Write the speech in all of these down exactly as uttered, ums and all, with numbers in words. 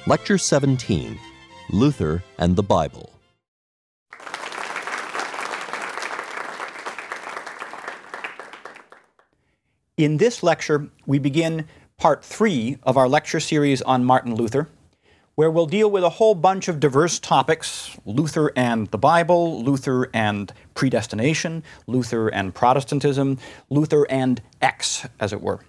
Lecture seventeen, Luther and the Bible. In this lecture, we begin part three of our lecture series on Martin Luther, where we'll deal with a whole bunch of diverse topics: Luther and the Bible, Luther and predestination, Luther and Protestantism, Luther and X, as it were.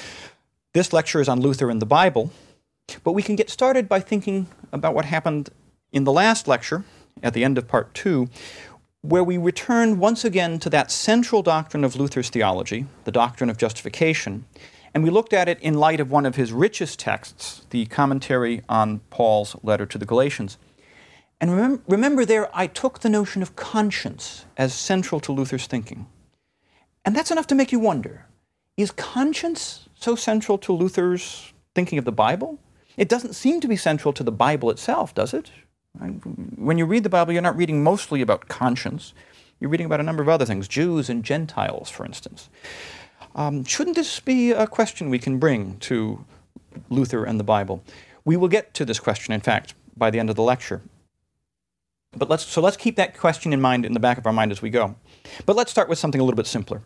This lecture is on Luther and the Bible, but we can get started by thinking about what happened in the last lecture, at the end of part two, where we returned once again to that central doctrine of Luther's theology, the doctrine of justification, and we looked at it in light of one of his richest texts, the commentary on Paul's letter to the Galatians. And remem- remember there, I took the notion of conscience as central to Luther's thinking. And that's enough to make you wonder, is conscience so central to Luther's thinking of the Bible? It doesn't seem to be central to the Bible itself, does it? When you read the Bible, you're not reading mostly about conscience. You're reading about a number of other things, Jews and Gentiles, for instance. Um, shouldn't this be a question we can bring to Luther and the Bible? We will get to this question, in fact, by the end of the lecture. But let's, so let's keep that question in mind, in the back of our mind as we go. But let's start with something a little bit simpler.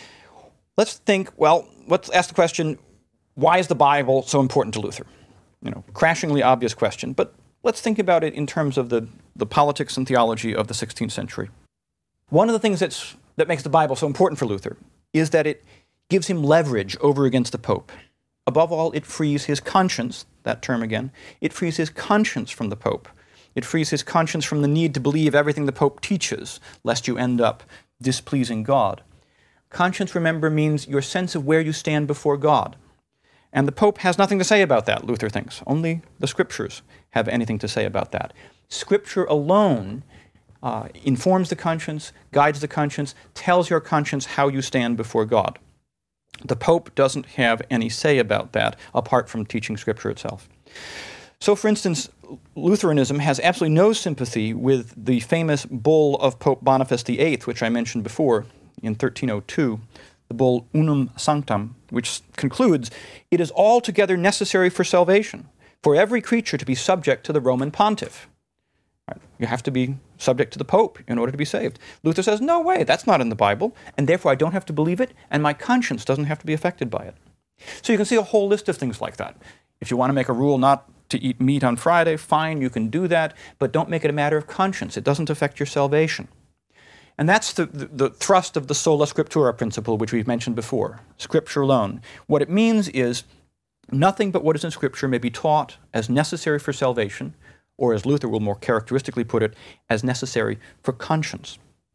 Let's think, well, let's ask the question, why is the Bible so important to Luther? You know, crashingly obvious question, but let's think about it in terms of the, the politics and theology of the sixteenth century. One of the things that's, that makes the Bible so important for Luther is that it gives him leverage over against the Pope. Above all, it frees his conscience, that term again, it frees his conscience from the Pope. It frees his conscience from the need to believe everything the Pope teaches, lest you end up displeasing God. Conscience, remember, means your sense of where you stand before God. And the Pope has nothing to say about that, Luther thinks. Only the Scriptures have anything to say about that. Scripture alone uh, informs the conscience, guides the conscience, tells your conscience how you stand before God. The Pope doesn't have any say about that, apart from teaching Scripture itself. So, for instance, Lutheranism has absolutely no sympathy with the famous bull of Pope Boniface the Eighth, which I mentioned before, in thirteen oh two, the bull Unum Sanctam, which concludes, "It is altogether necessary for salvation, for every creature to be subject to the Roman pontiff." Right? You have to be subject to the Pope in order to be saved. Luther says, no way, that's not in the Bible, and therefore I don't have to believe it, and my conscience doesn't have to be affected by it. So you can see a whole list of things like that. If you want to make a rule not to eat meat on Friday, fine, you can do that, but don't make it a matter of conscience. It doesn't affect your salvation. And that's the, the, the thrust of the sola scriptura principle, which we've mentioned before, Scripture alone. What it means is nothing but what is in Scripture may be taught as necessary for salvation, or as Luther will more characteristically put it, as necessary for conscience.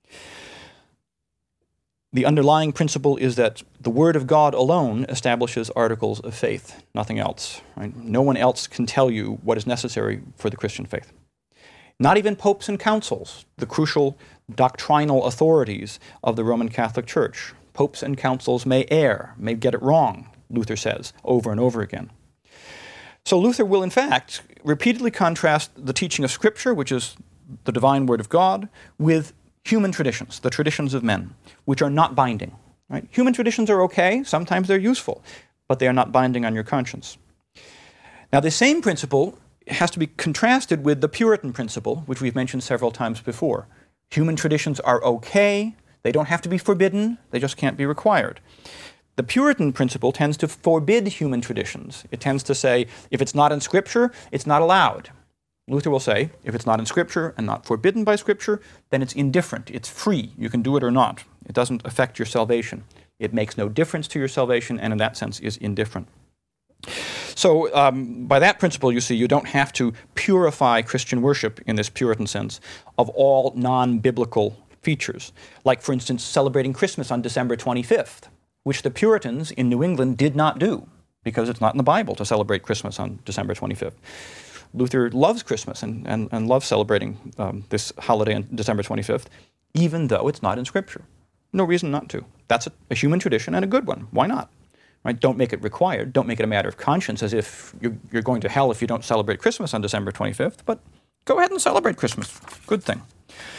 The underlying principle is that the Word of God alone establishes articles of faith, nothing else. Right? No one else can tell you what is necessary for the Christian faith. Not even popes and councils, the crucial doctrinal authorities of the Roman Catholic Church. Popes and councils may err, may get it wrong, Luther says, over and over again. So Luther will, in fact, repeatedly contrast the teaching of Scripture, which is the divine Word of God, with human traditions, the traditions of men, which are not binding. Right? Human traditions are okay, sometimes they're useful, but they are not binding on your conscience. Now, the same principle has to be contrasted with the Puritan principle, which we've mentioned several times before. Human traditions are okay, they don't have to be forbidden, they just can't be required. The Puritan principle tends to forbid human traditions. It tends to say, if it's not in Scripture, it's not allowed. Luther will say, if it's not in Scripture and not forbidden by Scripture, then it's indifferent, it's free, you can do it or not. It doesn't affect your salvation. It makes no difference to your salvation, and in that sense is indifferent. So um, by that principle, you see, you don't have to purify Christian worship in this Puritan sense of all non-biblical features. Like, for instance, celebrating Christmas on December twenty-fifth, which the Puritans in New England did not do, because it's not in the Bible to celebrate Christmas on December twenty-fifth. Luther loves Christmas and, and, and loves celebrating um, this holiday on December twenty-fifth, even though it's not in Scripture. No reason not to. That's a, a human tradition and a good one. Why not? Right? Don't make it required. Don't make it a matter of conscience as if you're, you're going to hell if you don't celebrate Christmas on December twenty-fifth, but go ahead and celebrate Christmas. Good thing.